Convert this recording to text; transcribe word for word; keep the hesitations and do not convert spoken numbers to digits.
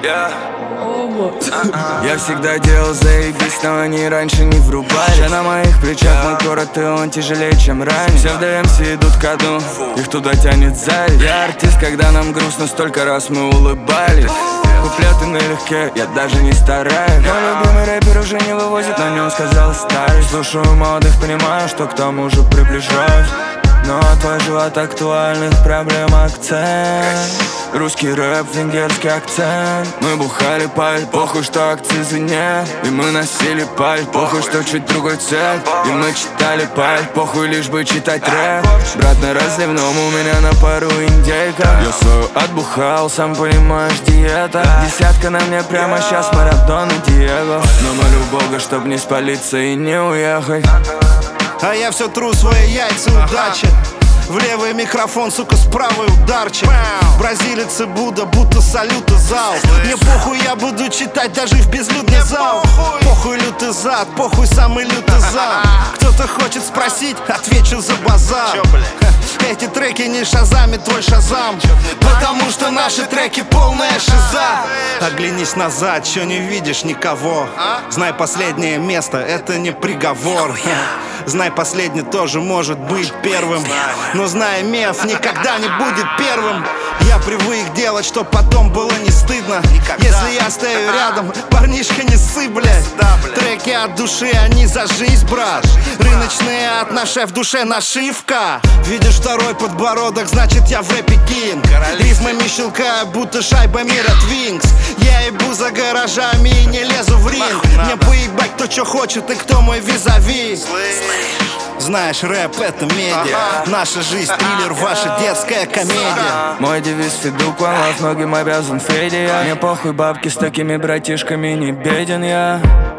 Я всегда делал заебись, но они раньше не врубали. Все на моих плечах, мой город, и он тяжелее, чем ранее. Все в ДМС идут ко дну, их туда тянет зависть. Я артист, когда нам грустно, столько раз мы улыбались. Куплеты налегке, я даже не стараюсь. Мой любимый рэпер уже не вывозит, на нем сказал старый. Слушаю молодых, понимаю, что к тому же приближаюсь. Но твой живот актуальных проблем акцент. Русский рэп, венгерский акцент. Мы бухали паль, похуй, что акцизы нет. И мы носили паль, похуй, что чуть другой цвет. И мы читали паль, похуй, лишь бы читать рэп. Брат, на разливном у меня на пару индейка. Я свою отбухал, сам понимаешь, диета. Десятка на мне прямо сейчас, Марадона, Диего. Но молю Бога, чтоб не спалиться и не уехать. А я все тру свои яйца, удачи. В левый микрофон, сука, с правой ударчик. Бразилец и Будда, будто салют и зал. Мне похуй, я буду читать даже в безлюдный зал. Похуй лютый зад, похуй самый лютый зал. Кто-то хочет спросить, отвечу за базар. Эти треки не шазами, твой шазам. Потому что наши треки полная шиза. Оглянись назад, чё не видишь никого. Знай, последнее место, это не приговор. Знай, последний тоже может быть первым. Но знай, меф никогда не будет первым. Я привык делать, чтоб потом было не стыдно. Если я стою рядом, парнишка, не ссы, блядь. Треки от души, они за жизнь, брат. Рыночные от нашей в душе нашивка. Видишь второй подбородок, значит я в рэпе кинг. Рифмами щелкаю, будто шайбами от Винкс. Я ебу за гаражами и не лезу в ринг. Мне поебать, кто чё хочет и кто мой визави. Знаешь, рэп — это медиа. Наша жизнь — триллер, ваша детская комедия. Мой девиз — федук, one love, многим обязан Феде. Мне похуй, бабки, с такими братишками не беден я.